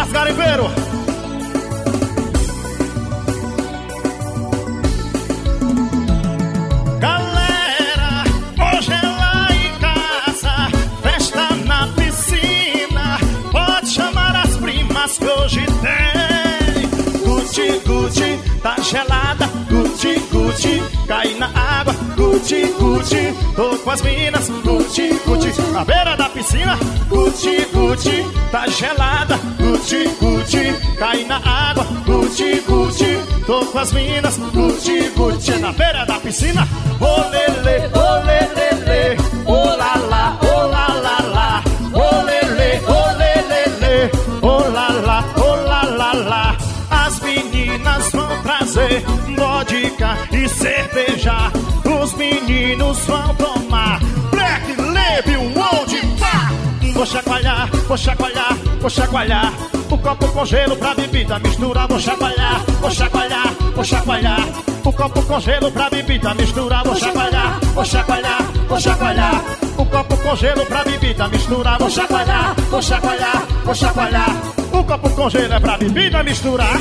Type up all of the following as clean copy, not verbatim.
abraço, garimpeiro. Galera, hoje é lá em casa, festa na piscina. Pode chamar as primas que hoje tem. Gucci, Gucci, tá gelada. Gucci, Gucci, cai na água. Gucci, Gucci, tô com as minas. Gucci, Gucci, na beira da piscina. Gucci, Gucci, tá gelada. Gucci, Gucci, cai na água. Gucci, Gucci, tô com as minas. Gucci, Gucci, na beira da piscina. Olele, olelele, olala, olala, olele, olelele, olala, olala. As meninas vão trazer vodka e cerveja. Os meninos vão tomar Black Label, Old Bar. Vou chacoalhar, vou chacoalhar, vou chacoalhar o copo com gelo pra bebida misturar. Vou chacoalhar, vou chacoalhar, vou chacoalhar o copo com gelo pra bebida misturar. Vou chacoalhar, vou chacoalhar, vou chacoalhar o copo com gelo pra bebida misturar. Vou chacoalhar, vou chacoalhar, vou chacoalhar o copo com gelo é pra bebida misturar.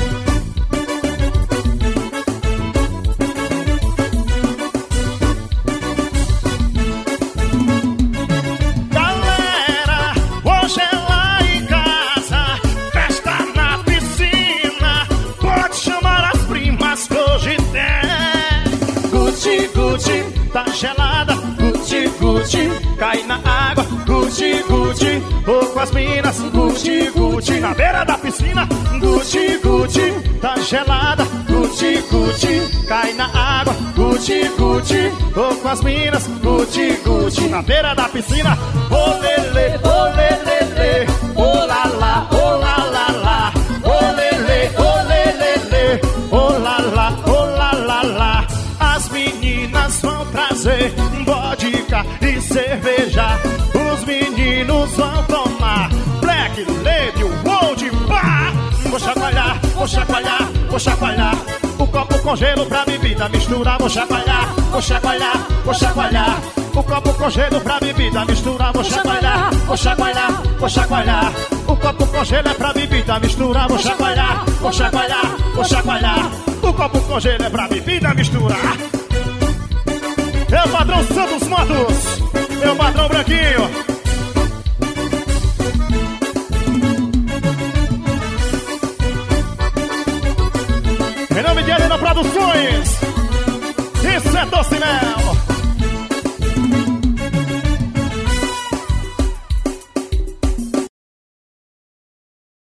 Tá gelada, Gucci, Gucci, cai na água. Gucci, Gucci, tô com as minas. Gucci, Gucci, na beira da piscina. Gucci, Gucci, tá gelada. Gucci, Gucci, cai na água. Gucci, Gucci, tô com as minas. Gucci, Gucci, na beira da piscina. Olele, olelele, olala, olala, olele, olelele, olala, olala. As meninas vão trazer vodka e cerveja. Os meninos vão tomar Black Label, Old Bar. Vou chacoalhar, vou chacoalhar, vou chacoalhar o copo com gelo pra bebida misturar. Vou chacoalhar, vou chacoalhar, vou chacoalhar o copo com gelo pra bebida misturar. Vou chacoalhar, vou chacoalhar, vou chacoalhar o copo com gelo é pra bebida misturar. Vou chacoalhar, vou chacoalhar, vou chacoalhar o copo com gelo é pra bebida misturar. É o padrão Santos Motos, é o padrão Branquinho.